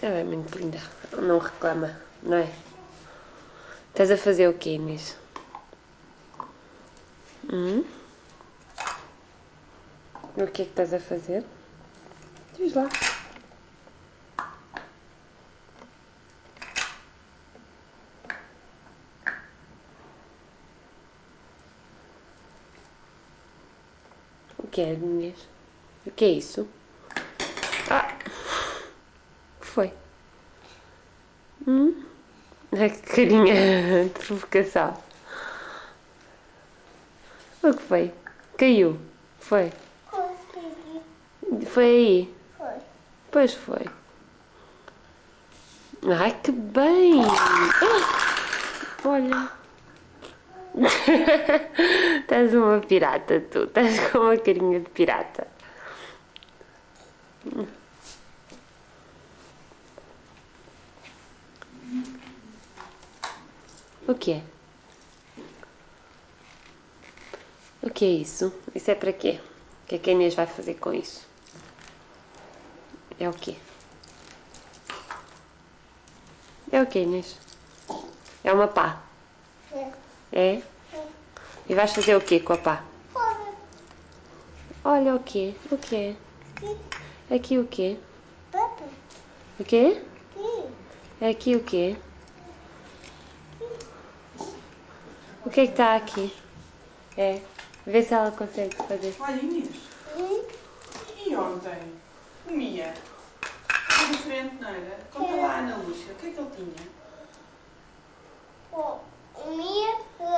Ela é muito linda. Não reclama, não é? Estás a fazer o quê, Inês? O que é que estás a fazer? Diz lá. O que é, Inês? O que é isso? Ah! O que foi? Ai, que carinha de provocação. O que foi? Caiu? Foi? Foi aí? Foi. Pois foi. Ai, que bem! Olha. Estás uma pirata, tu. Estás com uma carinha de pirata. O que é? O que é isso? Isso é para quê? O que é que a Inês vai fazer com isso? É o quê? É o quê, Inês? É uma pá. É? E vais fazer o quê com a pá? Olha o quê? O quê? Aqui o quê? O quê? É aqui o quê? O que é que está aqui? É. Vê se ela consegue fazer. Olha, Inês. E ontem? O Mia? Era diferente, não era? Conta lá a Ana Lúcia, o que é que ele tinha? O Mia,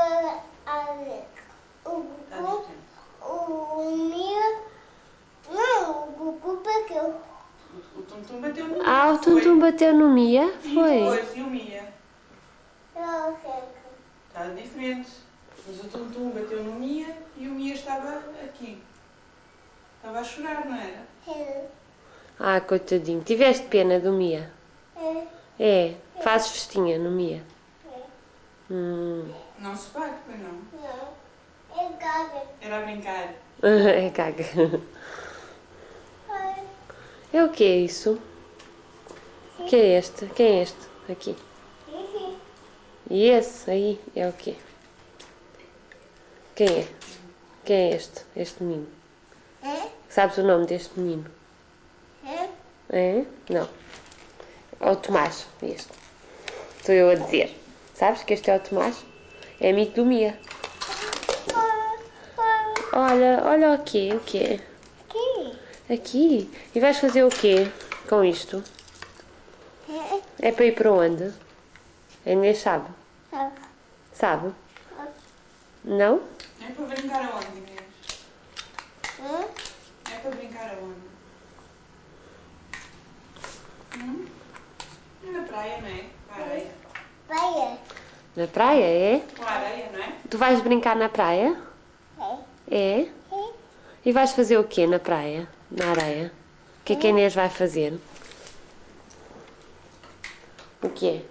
Está diferente. o Mia, não, o Gugu bateu. O Tum-Tum bateu no Mia. Ah, o Tum-Tum bateu no Mia? E Foi. depois, e o Mia? Eu sei. Está diferente. Mas o Tum-Tum bateu no Mia e o Mia estava aqui. Estava a chorar, não era? Ah, coitadinho. Tiveste pena do Mia? É. É. Fazes festinha no Mia? Não se bate, pois não? Não, é gaga. Era a brincar. É caga. É o que é isso? O que é este? Quem é este? Aqui. E esse aí é o quê? Quem é? Quem é este? Este menino? Sabes o nome deste menino? É? Não. É o Tomás, este. Estou eu a dizer. Sabes que este é o Tomás? É amigo do Mia. Olha, olha o quê? O quê? Aqui. E vais fazer o quê com isto? É para ir para onde? A Inês sabe? Sabe? Não? É para brincar aonde, Inês? É para brincar aonde? Na praia, não é? Com a areia. Praia. Na praia, é? Com a areia, não é? Tu vais brincar na praia? É? E vais fazer o quê na praia? Na areia? O que é que a Inês vai fazer? O quê?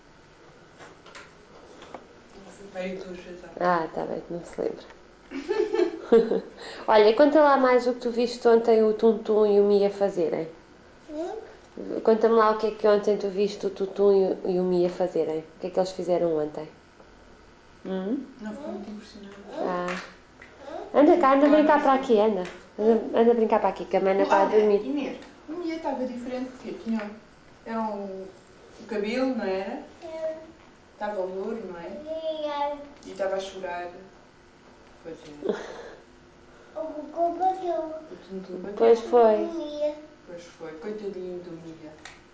Vai tu, Jesus. Ah, está bem, não se lembra. Olha, conta lá mais o que tu viste ontem o Tum-Tum e o Mia fazerem. Conta-me lá o que é que ontem tu viste o Tum-Tum e o Mia fazerem. O que é que eles fizeram ontem? Não ficou muito impressionada. Ah. Anda cá, anda a brincar para aqui, anda. Anda a brincar para aqui, que a mãe não está a Olha, dormir. Inês, o Mia estava diferente porque tinha... Era o cabelo, não era? Estava louro, não é? E estava a chorar. Pois é. O Gugu bateu. O Tum-Tum bateu. Pois foi. Pois foi. Coitadinho do Mia.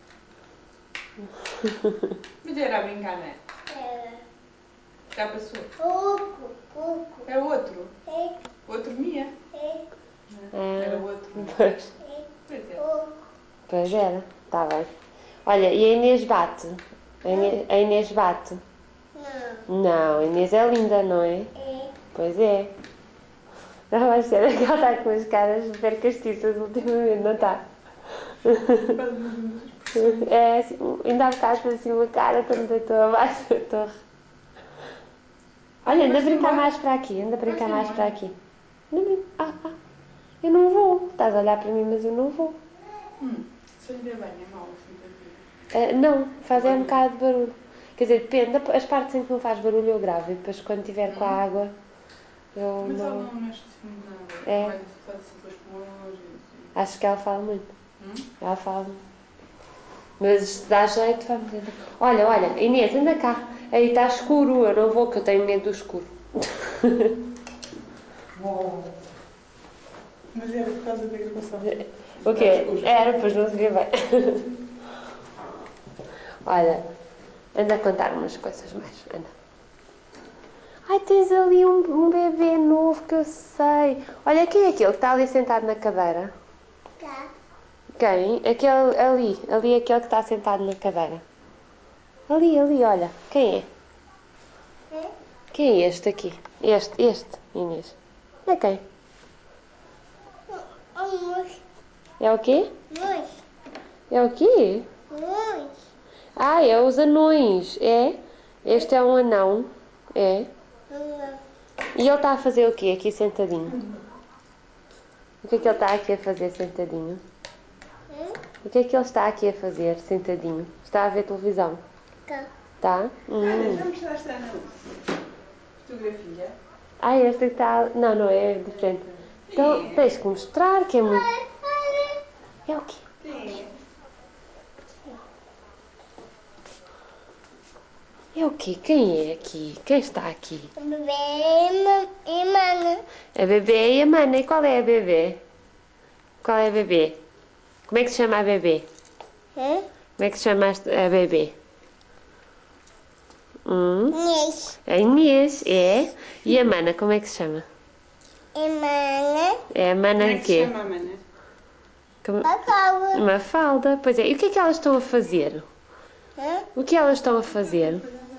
Mas era a brincar, não é? Já passou. É outro? Outro Mia? Era outro, não é? Pois. Pois é. Pois era, está bem. Olha, e a Inês bate? A Inês bate? Não, a Inês é linda, não é? Pois é. Não vai ser que ela está com as caras super castiças ultimamente, não está? É, assim, ainda há bocado assim uma cara quando eu estou abaixo da torre. Olha, anda a brincar mais para aqui, anda a brincar mais para aqui. Eu não vou. Estás a olhar para mim, mas eu não vou. Se lhe der bem, é mau assim para ti. Não, faz um bocado de barulho. Quer dizer, depende, as partes em que não faz barulho eu gravo e depois quando estiver com a água eu Mas não... ela não mexe muito nada. É. Vai faz assim com as pulmões e assim. Acho que ela fala muito. Ela fala muito. Mas se dá jeito, vamos tentar. Olha, Inês, anda cá. Aí está escuro, eu não vou, que eu tenho medo do escuro. Mas era por causa da gravação. O quê? Era, pois não se vê bem. Olha, anda a contar umas coisas mais, anda. Ai, tens ali um bebê novo que eu sei. Olha, quem é aquele que está ali sentado na cadeira? Tá. Quem? Aquele ali aquele que está sentado na cadeira. Ali, olha, quem é? Quem é este aqui? Este, Inês. É quem? É o quê? Mãe. É o quê? Mãe. Ah, é os anões, é? Este é um anão, é? E ele está a fazer o quê aqui sentadinho? O que é que ele está aqui a fazer sentadinho? O que é que ele está aqui a fazer sentadinho? Está a ver televisão? Tá. Tá? Já mostraste a Ana fotografia? Ah, este que está... Não é diferente. Então, tens que mostrar que é muito... É o quê? Sim. É o quê? Quem é aqui? Quem está aqui? Bebê e mãe. A bebê e a mana. E qual é a bebê? Qual é a bebê? Como é que se chama a bebê? Como é que se chama a bebê? Inês. A Inês, é. E a mana, como é que se chama? E mãe. É a mana Como é o que se quê? chama a mana? Acaba. Uma falda. Pois é. E o que é que elas estão a fazer? O que elas estão a fazer?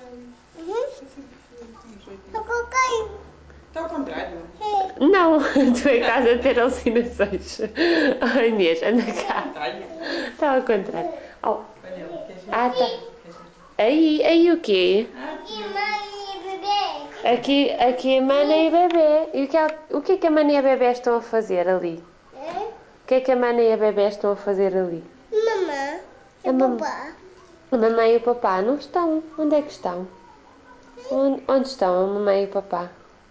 Eu coloquei. Está ao contrário. Não, tu é que estás a ter alucinações. Ai, Inês, anda cá. Contrário. Está ao contrário. Oh. Olha, queres ver? Ah, tá. Aí o quê? Aqui mãe e bebê. Aqui a mana e a bebê. E o que é que a mana e a bebê estão a fazer ali? O que é que a mana e a bebê estão a fazer ali? Mamãe e papá. A mamãe e o papá não estão. Onde é que estão? Onde estão a mamãe e o papá?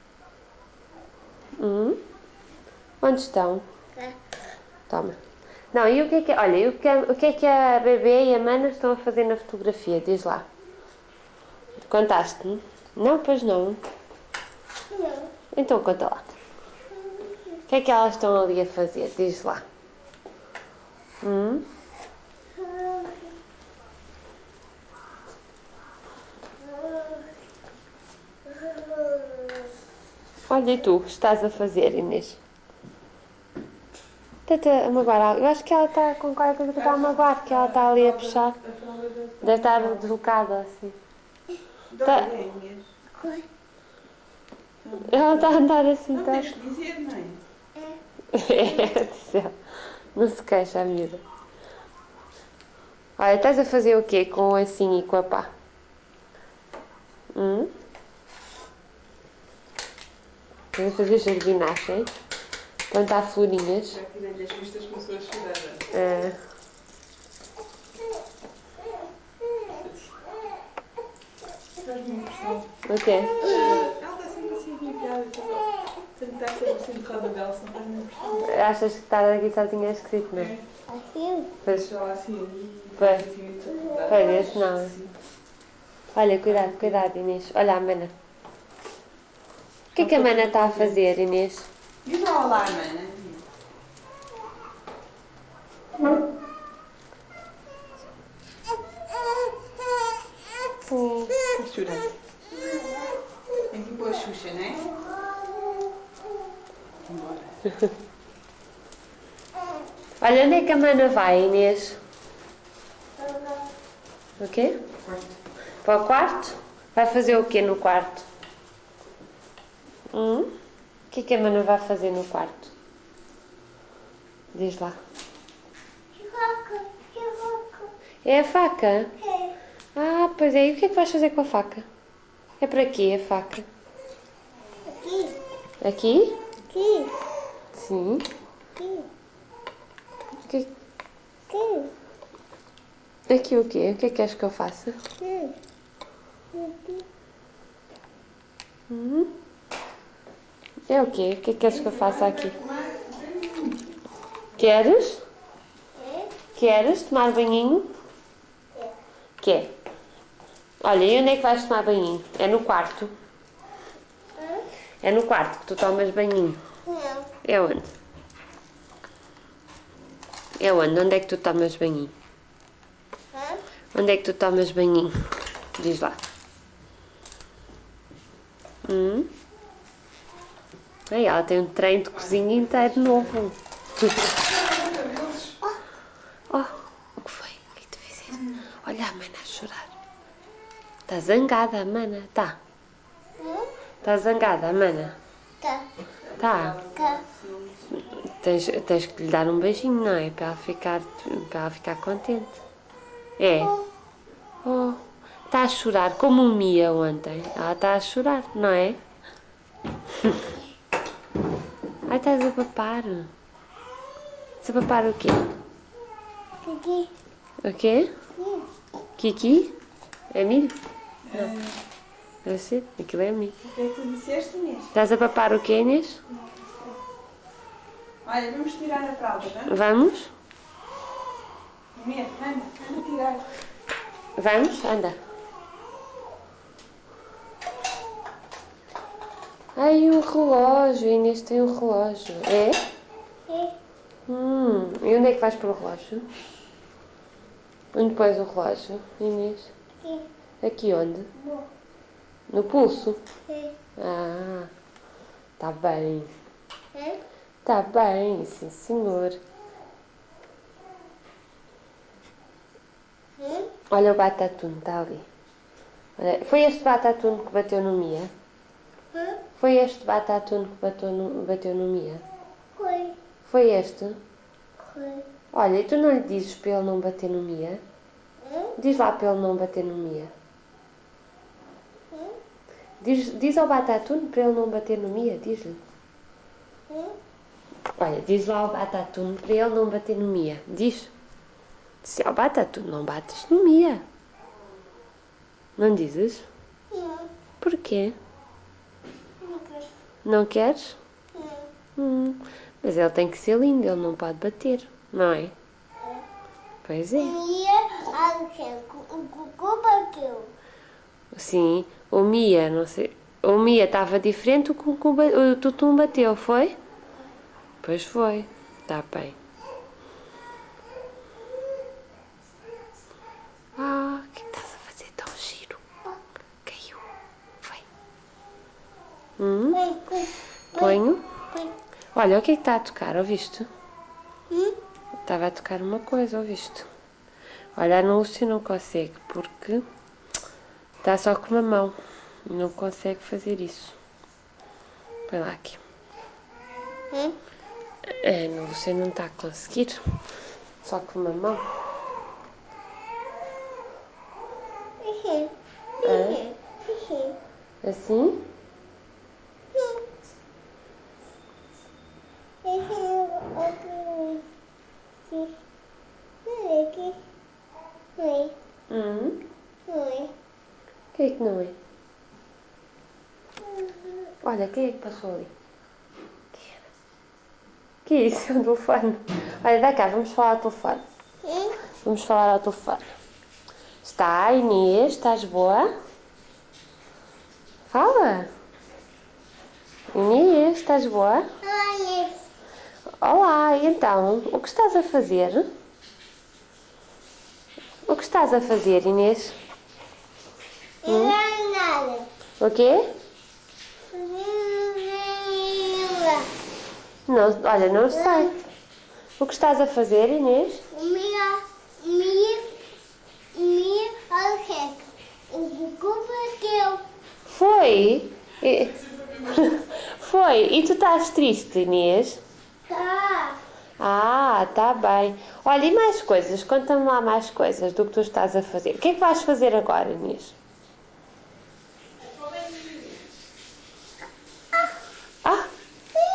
Onde estão? Toma. Não, e o que é que... Olha, e o que é que a bebê e a mana estão a fazer na fotografia? Diz lá. Contaste-me? Não, pois não. Não. Então conta lá. O que é que elas estão ali a fazer? Diz lá. Olha, e tu, o que estás a fazer, Inês? Está-te a magoar. Eu acho que ela está com qualquer coisa que está a magoar, porque ela está ali a puxar. Deve estar deslocada, assim. Tá. Ela está a andar assim, Não tá? tens que dizer, não é? É, não se queixa, a miúda. Olha, estás a fazer o quê com o assim e com a pá? Estás a fazer jardinagem? Plantar florinhas? Já tirei-lhe as vistas, começou a chorar. Faz-me impressão. O quê? Ela está sempre assim arrepiada, tentar ser assim de roda dela, senão faz-me impressão. Achas que estar aqui sozinha é esquisito, não é? Assim. Pois, Deixa ela assim, Pois. assim muito acordada. pois, esse não. Olha, cuidado, Inês. Olha a mana. O que é que a mana está a fazer, Inês? Diz lá olá, mana. Está chorando. É tipo a Xuxa, não é? Embora. Olha, onde é que a mana vai, Inês? O quê? Quarto. Para o quarto? Vai fazer o quê no quarto? O que é que a mana vai fazer no quarto? Diz lá. É a faca? Ah, pois é. E o que é que vais fazer com a faca? É para quê a faca? Aqui. Aqui? Aqui. Sim. Aqui. Que... Aqui. Aqui o quê? O que é que queres que eu faça? É o quê? O que é que queres que eu faça aqui? Queres? Queres tomar banhinho? Quer? Olha, e onde é que vais tomar banhinho? É no quarto? É no quarto que tu tomas banhinho? Não. É onde? É onde? Onde é que tu tomas banhinho? Onde é que tu tomas banhinho? Diz lá. Ai, ela tem um trem de cozinha inteiro novo. Oh, o que foi? O que tu fizeste? Olha a mana a chorar. Está zangada a mana? Tá. Está zangada a mana? Tá. Tá. Tá. Tens que lhe dar um beijinho, não é? Para ela ficar contente. É. Oh, está a chorar como um Mia ontem. Ela está a chorar, não é? Ai, estás a papar. Estás a papar o quê? Aqui. O quê? Kiki? É milho? Não. Deve ser. Aquilo é milho. O que é que tu disseste, Inês? Estás a papar o quê, Inês? Olha, vamos tirar a fralda, vamos? Vamos? Inês, anda tirar. Vamos? Anda. Ai, um relógio. Inês tem um relógio. É? E onde é que vais pôr o relógio? Onde pões o relógio, Inês? Aqui onde? No pulso? Ah, tá bem. Tá bem, sim senhor. Olha o batatune, está ali. Olha, foi este batatune que bateu no Mia? Foi este batatune que bateu no Mia? Foi. Foi este? Foi. Olha, e tu não lhe dizes para ele não bater no Mia? Diz lá para ele não bater no Mia. Diz ao batatune para ele não bater no Mia, diz-lhe. Olha, diz lá ao batatune para ele não bater no Mia. Diz. Diz ao batatune, não bates no Mia. Não dizes? Não. Porquê? Não quero. Não queres? Não. Mas ele tem que ser lindo, ele não pode bater, não é? Pois é. O Cucu bateu. Sim, o Mia, não sei. O Mia estava diferente, o Tutum bateu, foi? Pois foi. Está bem. Ah, o que estás a fazer tão giro? Caiu. Foi. Ponho? Olha, o que é que está a tocar, ouviste? Estava a tocar uma coisa, ouviste? Olha, a Lúcia não consegue, porque está só com uma mão. Não consegue fazer isso. Põe lá aqui. A Lúcia não está a conseguir. Só com uma mão. Assim? Quem é que não é? Olha, quem é que passou ali? Que é isso? É um telefone. Olha, dá cá, vamos falar ao telefone. Vamos falar ao telefone. Está, Inês? Estás boa? Fala. Inês, estás boa? Olá, então, o que estás a fazer? O que estás a fazer, Inês? O quê? Não, olha, não sei. O que estás a fazer, Inês? O Cucu bateu. Foi? Foi. E tu estás triste, Inês? Tá. Ah, tá bem. Olha, e mais coisas? Conta-me lá mais coisas do que tu estás a fazer. O que é que vais fazer agora, Inês? Ah,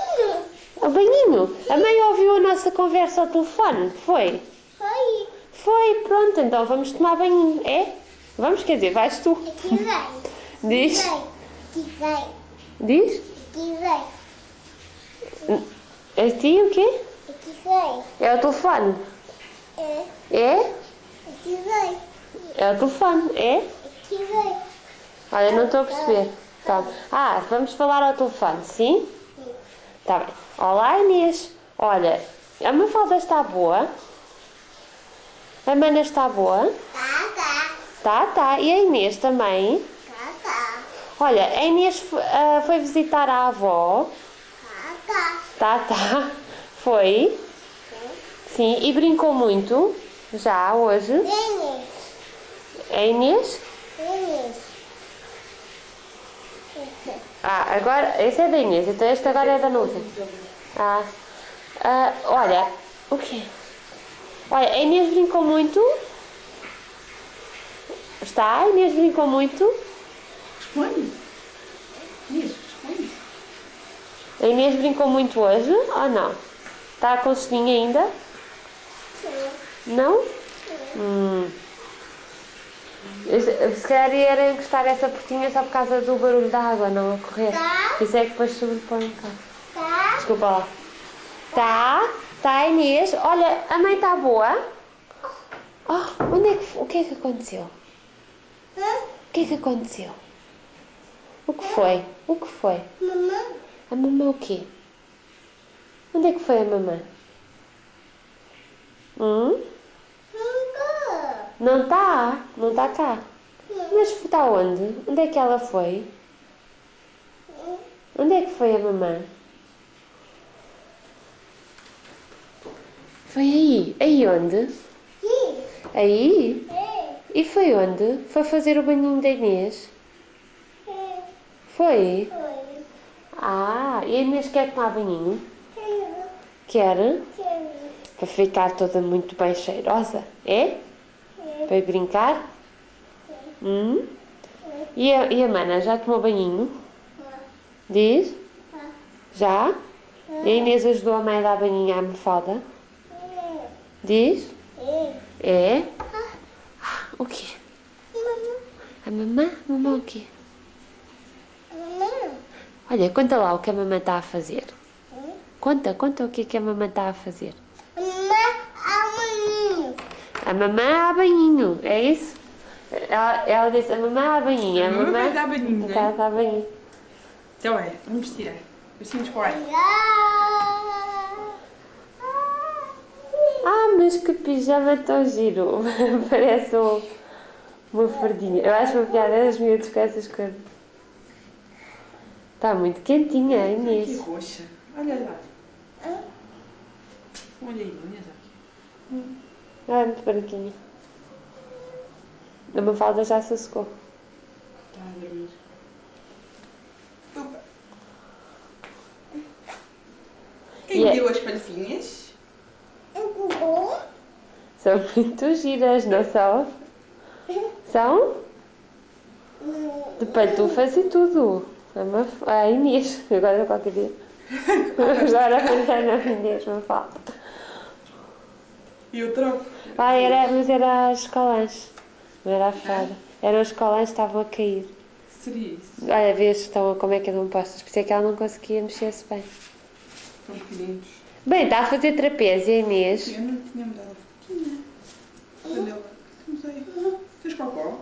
o banhinho. A mãe ouviu a nossa conversa ao telefone, foi? Foi. Foi. foi, pronto, então vamos tomar banho, é? Vamos, quer dizer, vais tu. Aqui vem. Diz? Aqui vem. Diz? Aqui vem. A ti o quê? Aqui vem. É o telefone. É. É? Aqui vem. É o telefone, é? Aqui vem. Olha, não estou a perceber. Calma. Ah, vamos falar ao telefone, sim? Tá bem. Olá, Inês. Olha, a Mafalda está boa? A Mana está boa? Tá. E a Inês também? Olha, a Inês foi visitar a avó? Tá. Foi? Sim. E brincou muito? Já, hoje? A Inês? Ah, agora, esse é da Inês, então este agora é da Núvia. Olha, o quê? Olha, a Inês brincou muito? Está? A Inês brincou muito? Responde. Inês, responde. A Inês brincou muito hoje ou não? Está com soninho ainda? Não? Se calhar era encostar essa portinha só por causa do barulho da água, não a correr. Isso é que depois sobrepõe um bocado. Desculpa lá. Tá, Inês. Olha, a mãe está boa? O que é que aconteceu? O que é que aconteceu? O que foi? Mamãe. A mamãe o quê? Onde é que foi a mamãe? Não está cá. Mas está onde? Onde é que ela foi? Onde é que foi a mamãe? Foi aí. Aí onde? Aí? E foi onde? Foi fazer o banhinho da Inês? Foi? E a Inês quer tomar banhinho? Quer? Para ficar toda muito bem cheirosa? É? Para ir brincar? E a Mana já tomou banhinho? Diz? Já? E a Inês ajudou a mãe a dar banhinho à Mafalda? Diz? É? O quê? A mamã? Mamã o quê? Olha, conta lá o que a mamã está a fazer. Conta o que a mamã está a fazer. A mamã a banhinho, é isso? Ela disse a mamã a banhinho. A mamã vai dar banhinho, não é? Vai dar banhinho. Então é, vamos tirar. Assim para o ar. Mas que pijama tão giro. Parece uma fardinha. Eu acho uma piada das miúdos com essas coisas. Está muito quentinha, a Inês. Que roxa. Olha lá. Olha aí, Inês aqui. Muito branquinha. A Mafalda já se secou. Está a dormir. Opa. Quem deu as palhinhas? São muito giras, não são? São? De pantufas e tudo. A Inês, agora qualquer dia. Agora a Inês me fala. E o troco? Mas era as colãs, não era a fralda. Eram as colãs que estavam a cair. Seria isso. Olha, vês como é que andam postas. Por isso é que ela não conseguia mexer-se bem. São pequeninos. Bem, está a fazer trapézio, Inês. Eu não tinha me dado a fotinha. Olha lá. Não sei. Tens cocó?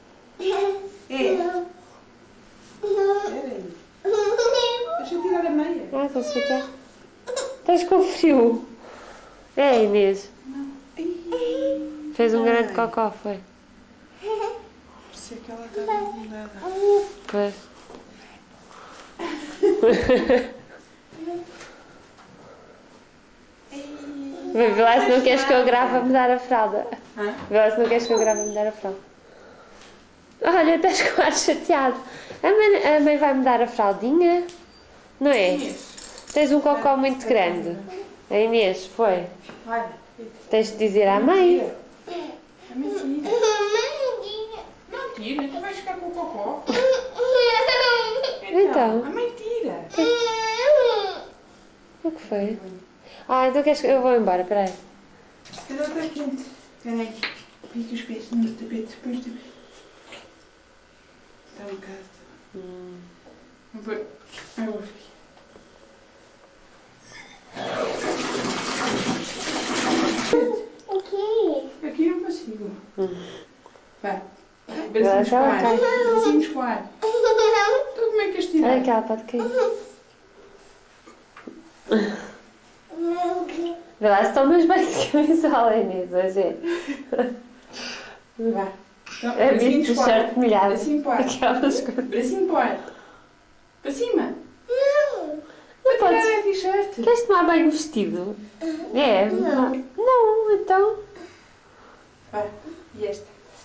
É. Peraí. Deixa eu tirar a meia. Estás a ficar? Estás com frio. É, Inês. Não. Fez um grande cocó, foi? Parecia que ela estava mudada. Pois. Vê lá se não queres que eu grave a mudar a fralda. Vê lá se não queres que eu grave a mudar a fralda. Olha, estás quase chateado. A mãe vai mudar a fraldinha? Não é? Tens um cocó muito grande. A Inês, foi? Tens de dizer à mãe. É mentira. Mentira, então vais ficar com o cocó. Então. É mentira. O que foi? Então queres que eu vou embora, peraí. Ele está quente. Espera aí. Pica os pés no tapete. Põe os tapetes. Está um bocado. Vou pôr água fria. Aqui não consigo. Vai. Bracinhos com ar. Bracinhos com ar. Então como é que este Olha que ela pode cair. Vê lá se tomas bem de camisola, Inês, hoje. Vai. Então, É visto bracinhos o short molhado. Bracinho para o ar. Aquelas coisas. Bracinho para o ar. Para cima. Não Para podes. tirar a t-shirt. Queres tomar banho vestido? É? Não, então. Vai. E esta?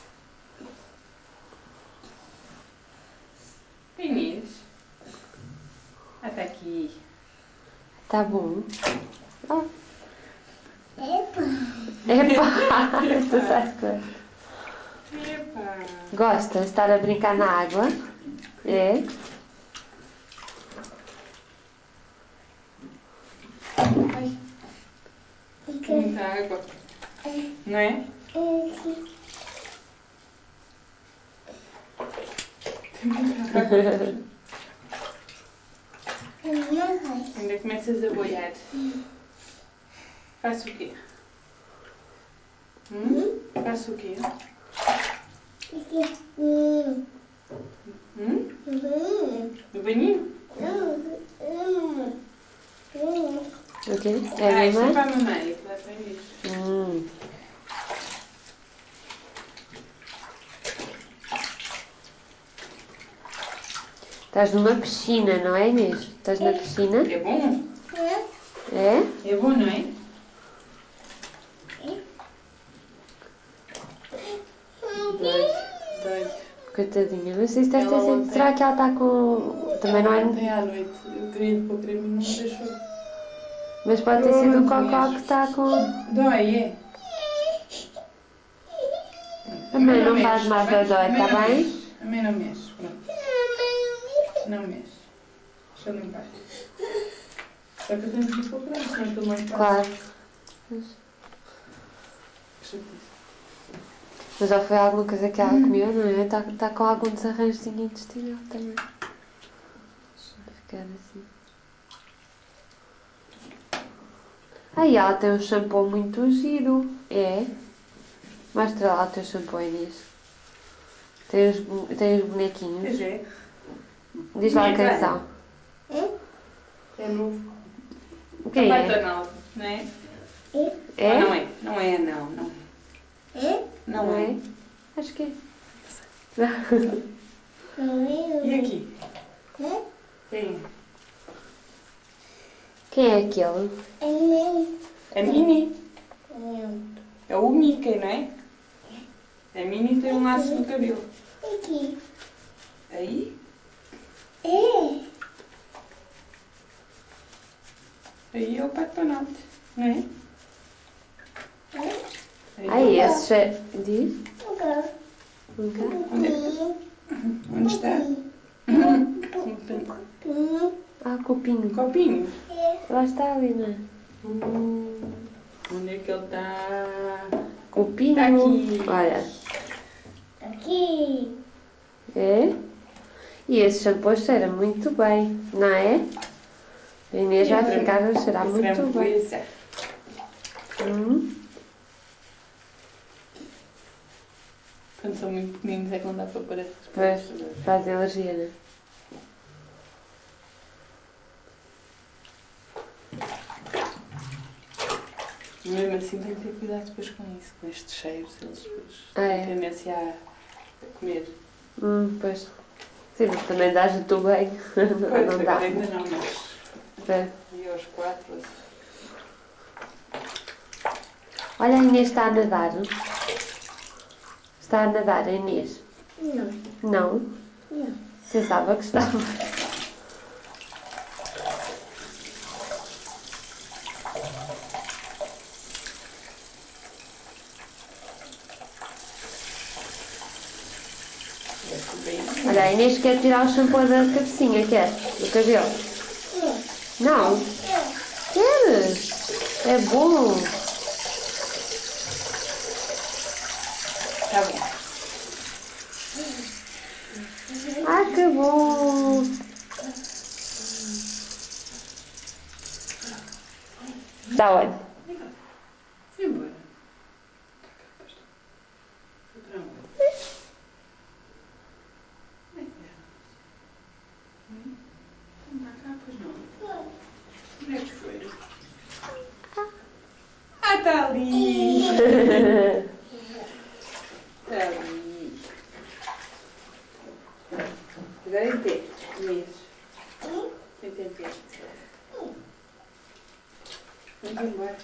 Inês. Até aqui. Tá bom. Ah. Epa. Epá, tu sabes coisa. Epa. Gostas de estar a brincar na água? É? Ai. Tem muita água. Não é? Tem muita água. Ainda começas a boiar. Faço o quê? Faço o quê? No banhinho? O quê? Isto é É a para mamãe? a mamãe. Isso vai para a Inês. Estás numa piscina, não é, Inês? Estás na piscina? É bom? É? É bom, não é? Dói. Coitadinha, mas isso deve ter Ela sido. ontem- Será que ela está com. Também não é. Ontem à noite eu queria pôr creme e não me deixou. Mas pode ter sido o cocó Inês. que está com. Dói, é? A mãe não mexe, faz nada, tá bem? dói, A mãe está não bem? mexe. A mãe não mexe. Pronto. Não mexe. Deixa eu limpar. Só que eu tenho que ir pôr creme, senão estou mais fácil. Claro. Mas já foi alguma coisa que ela comeu, não é? Está com algum desarranjozinho intestinal também. Deixa-me ficar assim. Aí ela tem um shampoo muito giro. É? Mostra lá o teu shampoo, Inês. Tem os bonequinhos. Pois é. Diz lá Quem quem é? são. É novo. Quem Papai é? Donald, não é? É? Ou não é? Não é, não. Não é. Não é. Acho que é. E aqui? Quem Quem é aquele? é? A Mini. É o Mickey, não é? A Mini tem um laço no cabelo. Aí? Aí é o Pato Donald, não é? Aí, esse já... Diz? Nunca? Onde é que... Onde está? Ah, copinho. Copinho. Lá está ali, não é? Onde é que ele está? Copinho. Está aqui. Olha. É? E esse shampoo cheira muito bem, não é? A Inês vai ficar a cheirar muito bem. Framboesa. Quando são muito pequeninos é que não dá para pôr essas Pois, coisas. faz alergia, não é? Mesmo assim tem que ter cuidado depois com isso, com estes cheiros, eles depois É. têm tendência a comer. Pois. Sim, mas também dás o teu bem. Pois, Não dá. agora ainda não, mas... É. E aos 4... Olha, a Inês está a nadar. Está a nadar, a Inês? Não? Pensava que estava. Olha, a Inês quer tirar o shampoo da cabecinha, quer? Do cabelo. Não? Queres? É bom. Tá bom. Ah, que bom! Está onde? Foi embora. Foi para onde? Não está cá, pois não. Onde é que foi? Ah, está ali! Está ali. Agora em pé, Inês. Senta em pé. Vamos embora.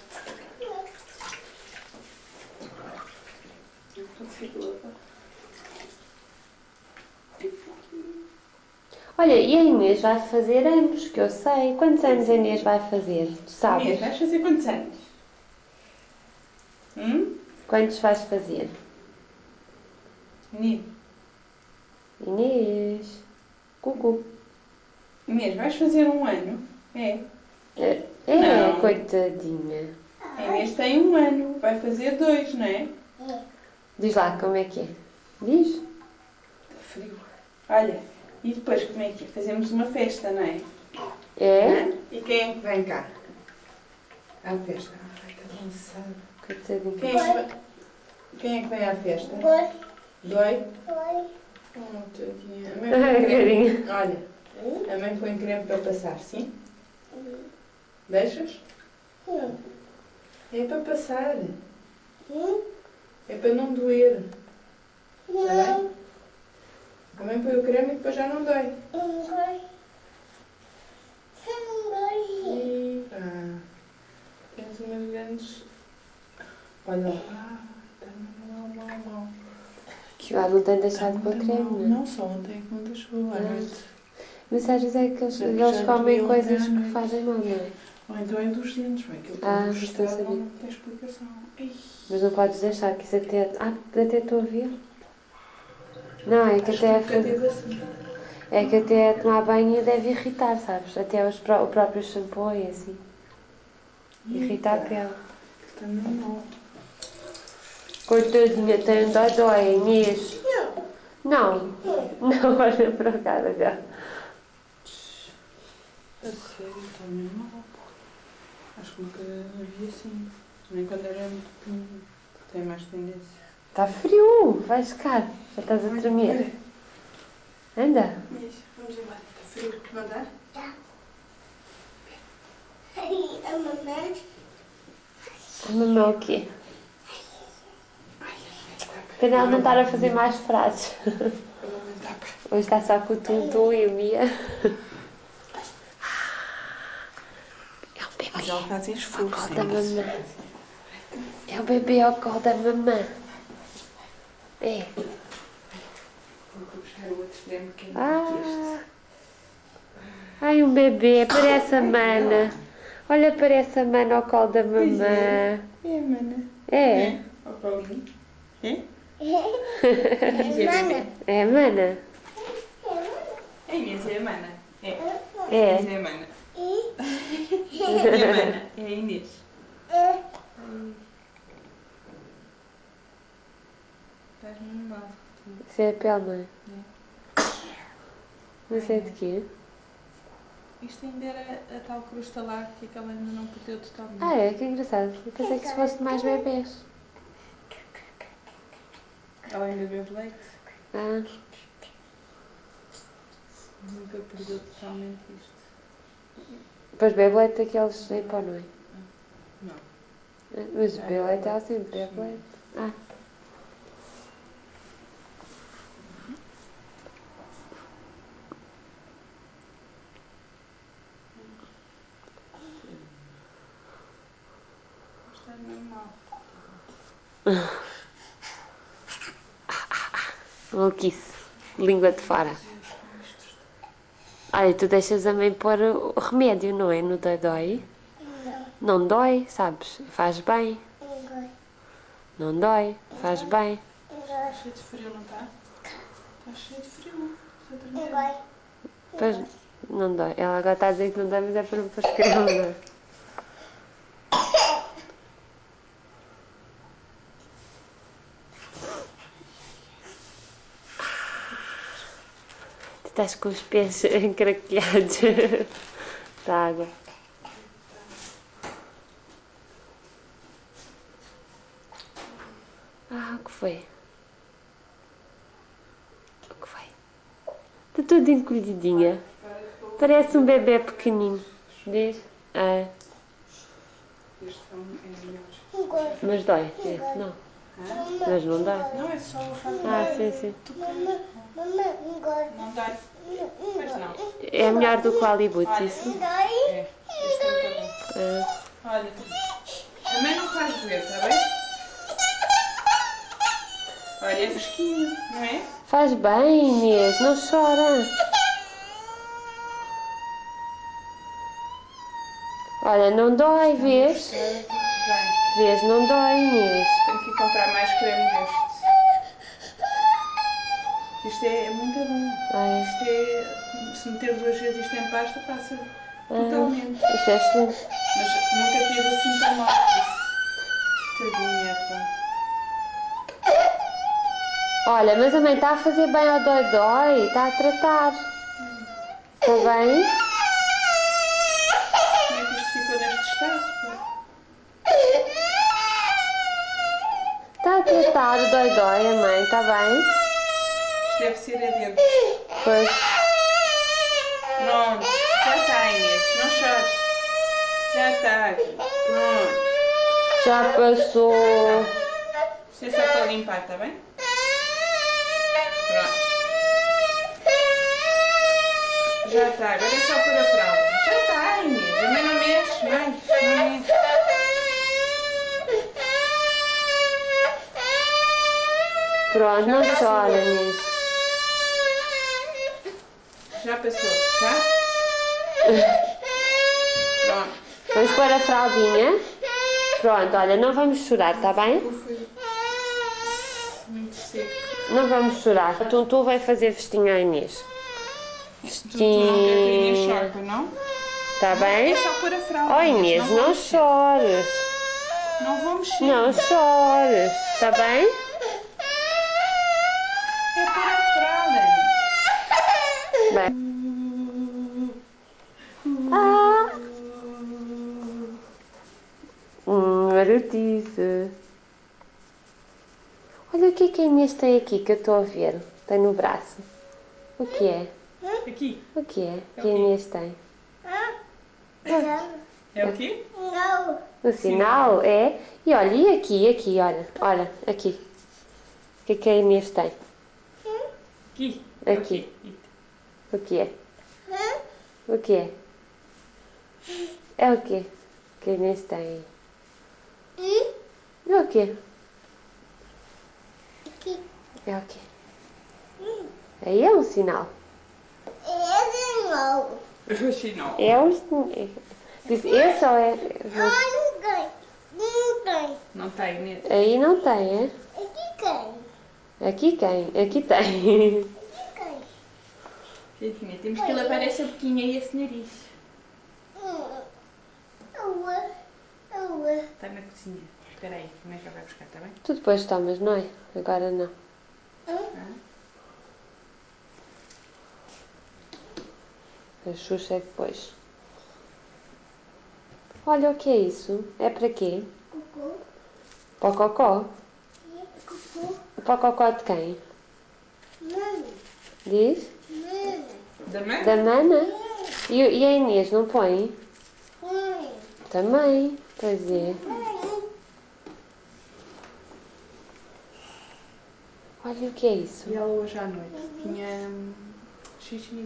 Não consigo lavar. Olha, e a Inês vai fazer anos, que eu sei. Quantos anos a Inês vai fazer? Tu sabes? Inês, vais fazer quantos anos? Quantos vais fazer? Inês. Inês. Cucu. Inês, vais fazer 1 ano? É. É, Não. coitadinha. A Inês tem 1 ano. Vai fazer 2, não é? Diz lá como é que é. Diz? Está frio. Olha, e depois como é que é? Fazemos uma festa, não é? É? Hã? E quem é que vem cá? À festa. Ai, está cansada. Coitadinha. Quem é que vem à festa? Dói? Oh, tadinha. A mãe Ai, põe creme. carinha. Olha, a mãe põe creme para passar, sim? Deixas? É para passar. É para não doer. Está bem? A mãe põe o creme e depois já não dói. E pá, tens umas grandes... Olha lá. Está mal. Que ela não tem deixado com a creme, não é? Não, só ontem é que não deixou à noite. Mas às vezes é que eles Já comem comi coisas ontem à que noite. fazem mal, não é? Ou então é dos dentes, vai, aquilo Ah, todo não estou a estrado, saber. não tem explicação. Ei, Mas não podes deixar que isso até... Ah, até estou a ver. Não, é que acho que até... nunca teve assim. É que até tomar banho deve irritar, sabes? Até o próprio shampoo e assim. Irrita a pele. Está mesmo mal. Coitadinha, tem um dói, Inês. Não. Não, olha para a cara dela. A sério, está mesmo mal. Acho que nunca havia assim. Nem quando era muito pequenino. Tem mais tendência. Está frio, vai ficar. Já estás a tremer. Anda. Vamos embora, está frio. Não dá? A mamãe o quê? Para ela não estar a fazer mais frases. A mamãe tapa. Hoje está só com o Tuntum e o Mia. É um bebê. Mas ela faz esforço. Ao colo da mamãe. É o bebê ao colo da mamãe. É. Vou puxar o outro extremo que é Ah. Ai, um bebê. Parece a mana. Olha, parece a mana ao colo da Pois mamãe. é, mana. É. Ao colinho. É? É a mana. É Inês, é a mana. É. É. Inês é a mana. É a mana. É a Inês. Estás mesmo mal. Isso é a pele, não é? Não sei de quê. Isto ainda era a tal crosta láctea que ela ainda não perdeu totalmente. Ah, é? Que engraçado. Eu pensei que se fosse mais bebês. Ela ainda bebe leite. Ah, Nunca perdeu totalmente isto. depois bebe leite daqueles em pó, não é? Não. Mas bebe leite, ela sempre bebe Sim. leite. Ah, Estás mesmo mal. maluquice. Língua de fora. Olha, tu deixas a mãe pôr o remédio, não é? No dói. Não dói, sabes? Faz bem. Não dói, faz bem. Está cheio de frio, não está? Está cheio de frio. Está tremendo. Pois, não dói. Ela agora está a dizer que não dói, mas é para não pôr creme, não é? estás com os pés encraquilhados da água. Ah, o que foi? O que foi? Está toda encolhidinha. Parece um bebê pequenino. Diz? É. Mas dói? Esse não. Mas não dói? Não, é só sim, sim. Não dói. Mas não. É melhor do que o Alibut, isso? É. Este é muito bom. Olha, também não faz doer, está bem? Olha, é fresquinho, não é? Faz bem, Inês, não chora. Olha, não dói, vês? Vai. Vês, não dói, Inês. Tenho que ir comprar mais creme deste. Isto é muito bom. Isto é, se meter 2 vezes isto em pasta, passa totalmente. Isso é excelente. Mas nunca tive assim tão mal por isso. Tadinha, pá. Olha, mas a mãe está a fazer bem ao dói-dói, está a tratar. Está bem? Como é que isto ficou neste estado, pá? Está a tratar o dói-dói, a mãe, está bem? Isto deve ser adentro. Pois. Pronto, já está, Inês, não chores. Já está, pronto. Já passou. Isto é só para limpar, está bem? Pronto. Já está, agora é só para a fralda. Já está, Inês, a mãe não mexe mais, não mexe. Pronto, não chora, Inês. Já passou, tá? Pronto. Vamos pôr a fraldinha. Pronto, olha, não vamos chorar, está bem? Foi muito seco. Não vamos chorar. A Tuntu vai fazer festinha à Inês. Tu não queres que a Inês chore, não? Está bem? É só pôr a fralda. Oh, Inês, não chores. Não vou mexer. Não chores. Está bem? É pôr a fralda. Bem. Ah! Marotice. Olha o que a Inês tem aqui que eu estou a ver. Tem no braço. O que é? Aqui. O que é É que a o quê? Inês tem? É o quê? O sinal é. E olha, e aqui, olha. Olha, aqui. O que a Inês tem? Aqui. Aqui. O que é? O que é? É o quê que a Inês tem? É o quê? É o quê? Aí é um sinal. O sinal. É um sinal. Diz, esse ou é? Não tem, Inês. Aí não tem, é? Aqui quem? Aqui tem. Filhinha, temos que lavar essa boquinha e esse nariz. Está na cozinha. Espera aí, a mãe já vai buscar, está bem? Tu depois tomas, não é? Agora não. A Xuxa é depois. Olha o que é isso? É para quê? Para o cocó? Para o cocó de quem? Diz? Da mãe? Da Mana? E a Inês não põe? Também, pois é. Olha o que é isso? E ela hoje à noite tinha xixi.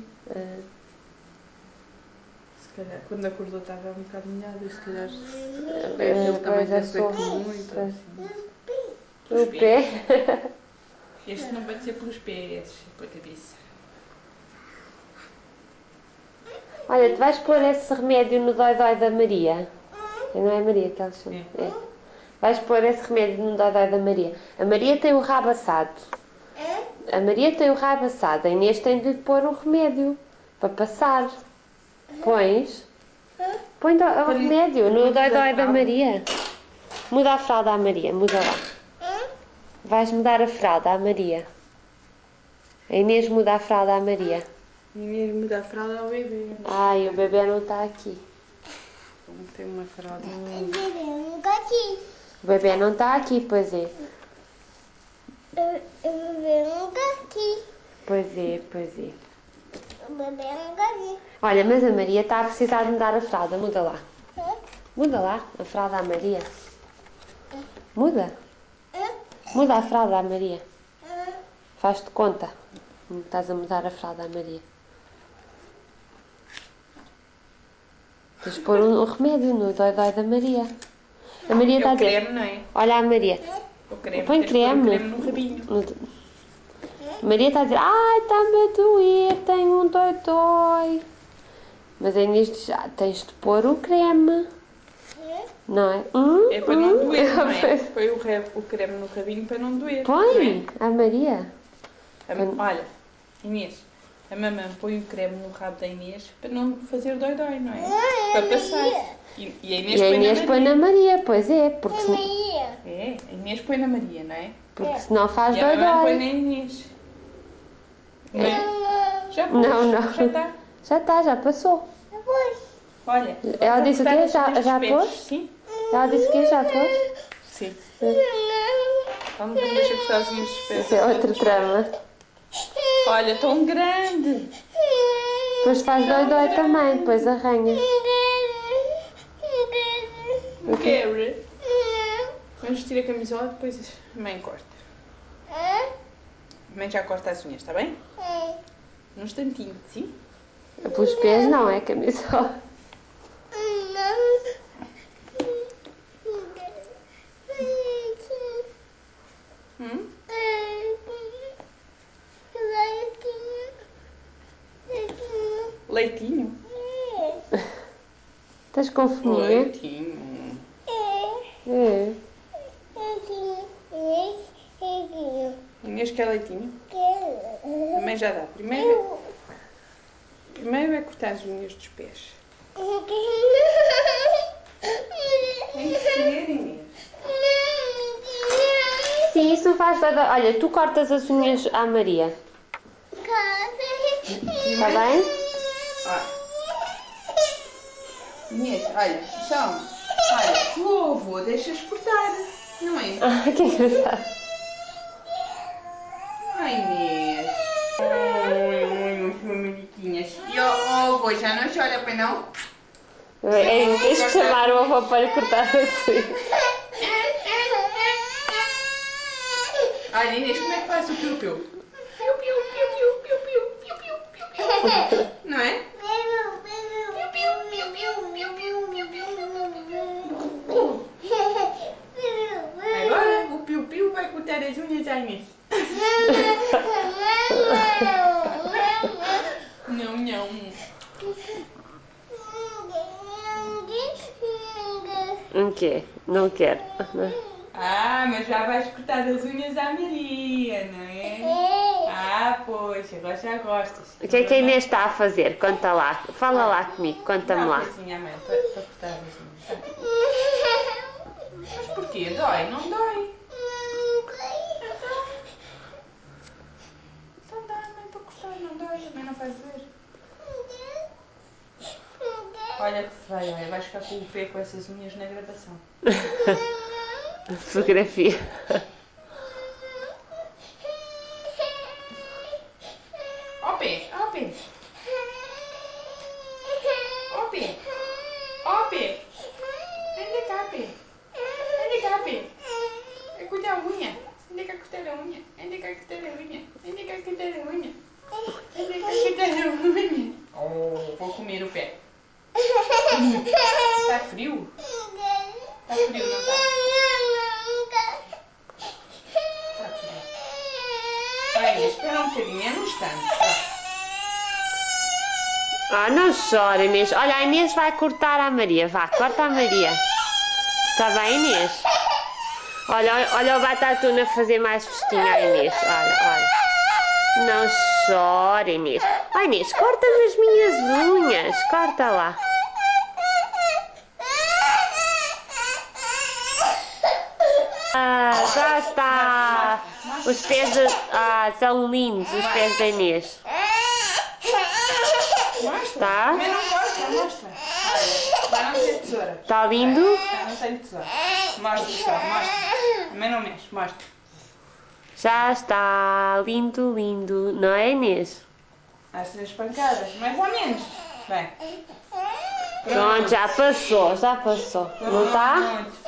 Se calhar, quando acordou estava um bocado molhada, se calhar foi aquele também deve ter comido muito. Assim. O pé? Este não pode ser pelos pés, é pela cabeça. Olha, tu vais pôr esse remédio no dói-dói da Maria? Não é Maria que ela chama? É. Vais pôr esse remédio no dói-dói da Maria. A Maria tem o rabo assado. A Maria tem o rabo assado. A Inês tem de lhe pôr o remédio para passar. Pões? Põe o remédio no dói-dói da Maria. Muda a fralda à Maria. Muda lá. Vais mudar a fralda à Maria. A Inês muda a fralda à Maria. Inês muda a fralda ao bebê. Ai, o bebê não está aqui. Tem uma fralda. O bebê não tá aqui. O bebê não está aqui, pois é. O bebê não tá aqui. Pois é, pois é. O bebê não tá aqui. Olha, mas a Maria está a precisar de mudar a fralda. Muda lá. Muda lá a fralda à Maria. Muda. Muda a fralda à Maria. Faz-te conta. Estás a mudar a fralda à Maria. Tens de pôr um remédio no dói-dói da Maria. A Maria está a dizer... creme, não é? Olha a Maria. O creme, Põe tens de pôr o creme. creme no rabinho. A Maria está a dizer... Ai, está-me a doer, tenho um dói-dói. Mas a Inês diz... tens de pôr o creme. Não é? É para não doer, não é? Põe o creme no rabinho para não doer. Põe, não é? a Maria. Olha, Inês, a mamãe põe o creme no rabo da Inês para não fazer dói-dói, não é? Para passar. E a Inês, põe na Maria, pois é. Porque É, a Inês põe na Maria, não é? Porque senão faz E a mamãe põe na dói-dói. Inês. Não é? Já pôs, Não. já está. Já está, já passou. Olha, Ela disse o quê? Já pôs? pôs? Sim. Ela disse o quê? Já pôs? Sim. Ela nunca me deixa cortar as unhas dos pés. Isso é outro trama. Olha, tão grande. Depois faz dói-dói também, depois arranha. O quê? Vamos vestir a camisola, depois a mãe corta. A mãe já corta as unhas, está bem? Num instantinho, sim? Pelos pés não, é camisola. Leitinho? Estás com fominha? Leitinho. É. Inês quer leitinho? A mãe já dá. Primeiro é cortar as unhas dos pés. Tem que ser, Inês. Sim, isso faz dói-dói. Olha, tu cortas as unhas à Maria. Está bem? Inês, olha, olha, o avô deixas cortar, não é? Ah, que engraçado. Ai, Inês. Oi, mariquinhas. E o avô já não chora, pois não? Tens que chamar o avô para lhe cortar as unhas. Olha, Inês, como é que faz o piu-piu? Piu-piu, piu-piu, piu-piu, piu-piu, piu-piu. Não é? Agora o piu-piu vai cortar as unhas à Inês. Não, não. Não quer, não quero. Ah, mas já vais cortar as unhas à Maria, não é? Ah, pois, agora já gostas. O que é que a Inês está a fazer? Conta lá. Fala lá comigo, conta-me lá. Dá coisinha à mãe para cortar as unhas. Mas porquê? Dói? Não dói? Então dá, mãe, para cortar, não dói. A mãe não faz doer. Olha que feio, vais ficar com o pé com essas unhas na gravação. Fotografia. Ó pé, ó pé. Ó pé. Ó pé. Anda cá, pé. Anda cá, pé. Vai cortar a unha. Anda cá cortar a unha. Anda cá cortar a unha. Anda cá cortar a unha. Anda cá cortar a unha. Oh, vou comer o pé. Está frio? Está frio, não está? Está frio. Vai, espera um bocadinho, é no instante. Ah, não chora, Inês. Olha, a Inês vai cortar a Maria. Vá, corta a Maria. Está bem, Inês? Olha o Batatuna a fazer mais festinha à Inês. Olha. Não chora, Inês. Oh, Inês, corta as minhas unhas. Corta lá. Ah, já está. Os pés são lindos, os pés da Inês. Está? Também não mostra, mostra. Olha, já não tem tesoura. Está lindo? Já não tem tesoura. Mostra só, mostra. Também não mexe, mostra. Já está lindo, lindo. Não é, Inês? Às 3 pancadas, mais ou menos. Bem. Pronto, já passou, já passou. Não está? Pronto.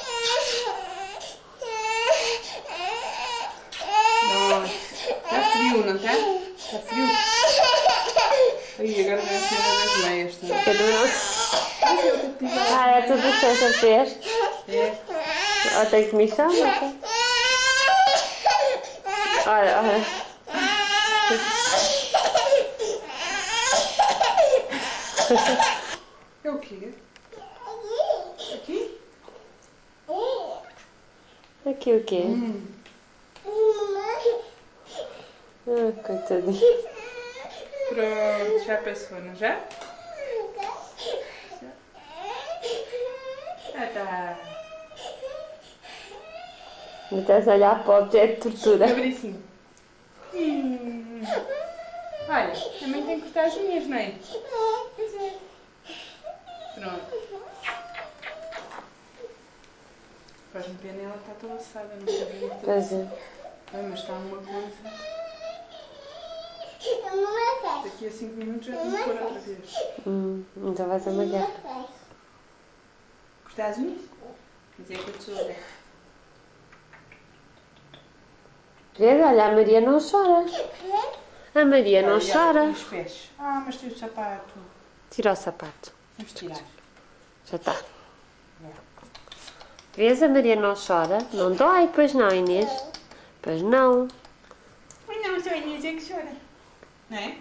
Está frio, não está? Está frio. Ai, agora vem a cena das meias também. Ah, é tudo o que você fez? É. Ou tem comissão? Olha, olha. É o quê? Aqui? Aqui o quê? Ah, coitadinho. Pronto, já passou, não já? Já está. Estás a olhar para o objeto de tortura. Cabricinho. Olha, também tem que cortar as unhas, não é? Pois é. Pronto. Faz-me pena, ela está toda assada, não sei bem o que Pois é. Ai, mas está uma coisa. Daqui a 5 minutos já tenho que pôr outra vez. Então vai ser uma guerra. Cortar as unhas? Mas é que a tesoura. Vês? Olha, a Maria não chora. A Maria não Olha, chora. e os pés? Ah, mas tem o sapato. Tira o sapato. Vamos tirar. Já está. Vês? A Maria não chora. Não dói, pois não, Inês? Pois não. Mas não, só a Inês é que chora. Não é?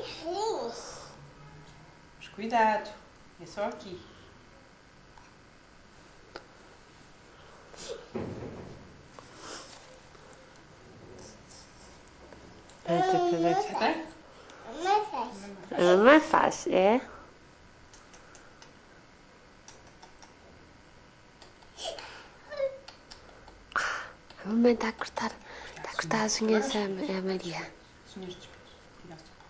Mas cuidado. É só aqui. Vai ter que fazer aqui. Já está? A mamãe faz, é? A mamãe está a cortar as unhas a Maria. As unhas dos pés. Tirar o sapato.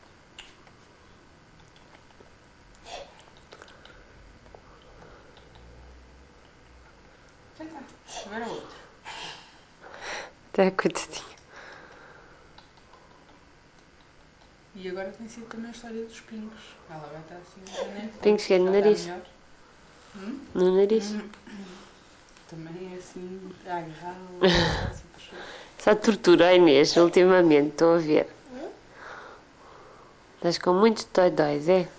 Já está. Agora outro. Até coitadinho. E agora tem sido também a história dos pingos. Ela vai estar assim, né? Pingos que é no Já está nariz. melhor. No nariz. Também é assim, a agarrá-la, super chulo. Só tortura a Inês, ultimamente, estou a ver. Estás com muitos dói-dóis, é?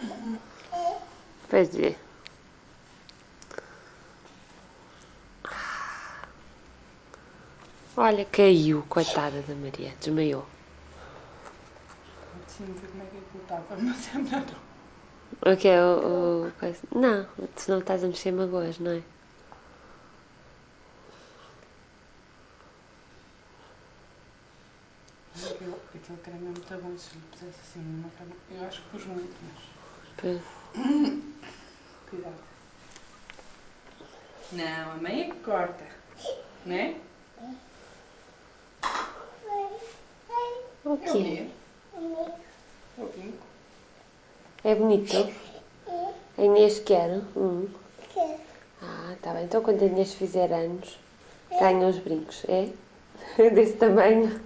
Pois é. Olha, caiu, coitada da Maria, desmaiou. Sim, ver como é que aquilo estava, mas é melhor O que é o coisa? Não, senão estás a mexer magoas, não é? Aquele creme é muito bom, se lhe pusesse assim numa cama. Eu acho que pus muito, mas... Pois. Cuidado. Não, a mãe é que corta, não é? O É o quê? quê? É o quê? É bonito? A Inês quer Ah, está bem. Então quando a Inês fizer anos, ganha os brincos, é? Desse tamanho.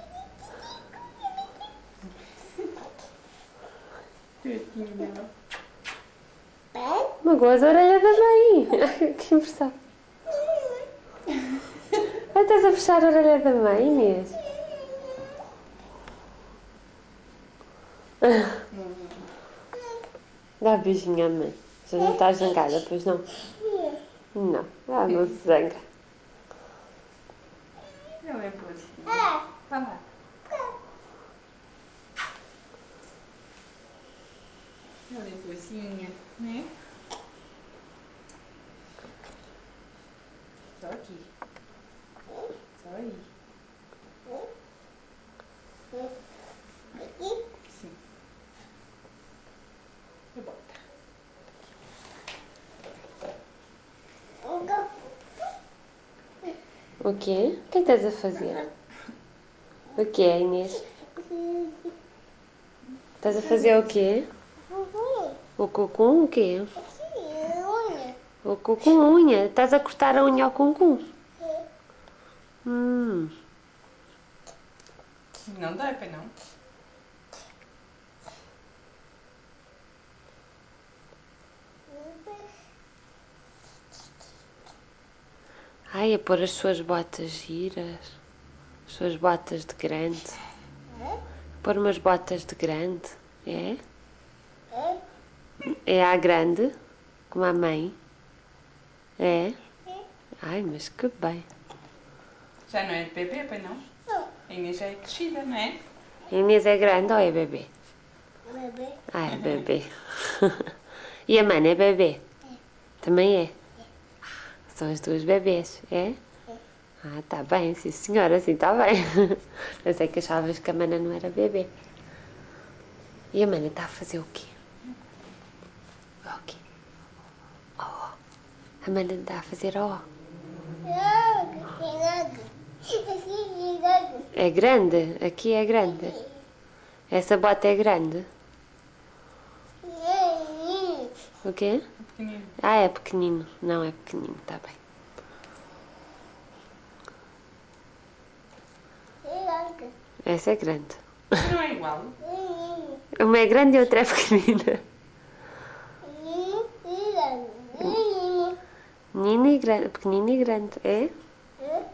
Tadinho dela. Magoas a orelha da mãe. Que impressão. Ah, estás a fechar a orelha da mãe, Inês? Dá beijinho à mãe. Já não estás zangada, pois não? Não, ela não se zanga. Ela é boazinha. Vai lá. Ela é boazinha, não é? Só aqui. Só aí. Sim. E bota. O quê? O que é que estás a fazer? O quê, Inês? Estás a fazer o quê? O cucum o quê? Unha. O cucum unha. Estás a cortar a unha ao cucum? Não dá, pai, não. Ai, a pôr as suas botas giras. As suas botas de grande. Pôr umas botas de grande. É? É à grande? Como a mãe? É? Ai, mas que bem. Já não é de bebê, pai, não? A Inês já é crescida, não é? A Inês é grande ou é bebê? Bebê. Ah, é bebê. E a Mana é bebê? Também é? São as duas bebês, é? Ah, tá bem, sim senhora, assim tá bem. Eu sei que achavas que a Mana não era bebê. E a Mana está a fazer o quê? O quê? Oh, a Mana está a fazer ó. É grande? Aqui é grande? Essa bota é grande? O quê? Pequenino. Ah, é pequenino. Não, é pequenino, tá bem. Essa é grande. Não é igual? Uma é grande e a outra é pequenina. Menina e grande, pequenina e grande, é?